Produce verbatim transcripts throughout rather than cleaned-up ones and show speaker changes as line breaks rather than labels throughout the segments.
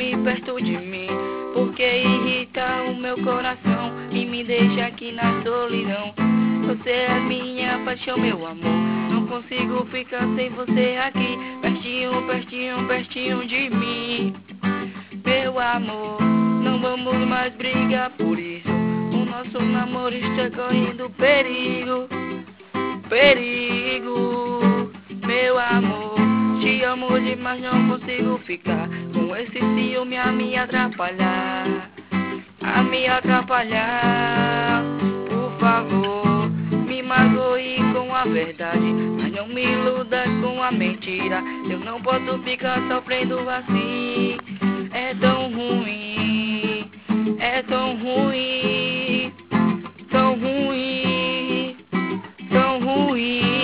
me perto de mim, porque irrita o meu coração e me deixa aqui na solidão. Você é minha paixão, meu amor, não consigo ficar sem você aqui, pertinho, pertinho, pertinho de mim. Meu amor, não vamos mais brigar por isso, o nosso namoro está correndo perigo, perigo. Meu amor, te amo demais, não consigo ficar com esse ciúme a me atrapalhar, a me atrapalhar. Por favor, me magoe com a verdade, mas não me iluda com a mentira. Eu não posso ficar sofrendo assim, é tão ruim, é tão ruim, tão ruim, tão ruim.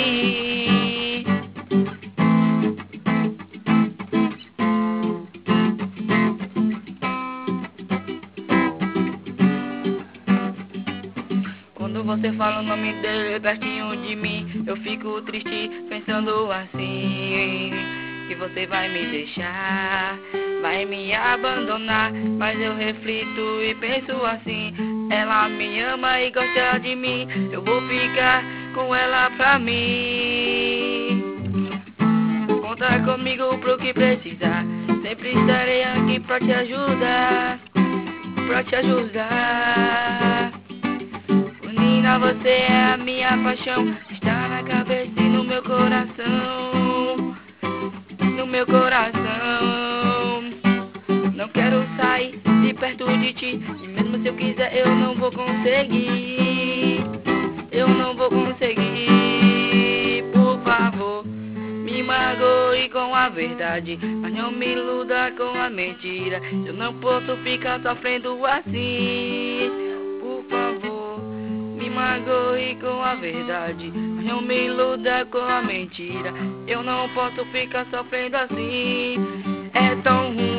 Quando você fala o nome dele pertinho de mim, eu fico triste pensando assim, que você vai me deixar, vai me abandonar. Mas eu reflito e penso assim, ela me ama e gosta de mim, eu vou ficar com ela pra mim. Conta comigo pro que precisar, sempre estarei aqui pra te ajudar, pra te ajudar. Menina, você é a minha paixão, está na cabeça e no meu coração, no meu coração. Não quero sair de perto de ti, e mesmo se eu quiser eu não vou conseguir, eu não vou conseguir. Por favor, me magoe com a verdade, mas não me iluda com a mentira. Eu não posso ficar sofrendo assim. Por favor, me magoe com a verdade, mas não me iluda com a mentira. Eu não posso ficar sofrendo assim, é tão ruim.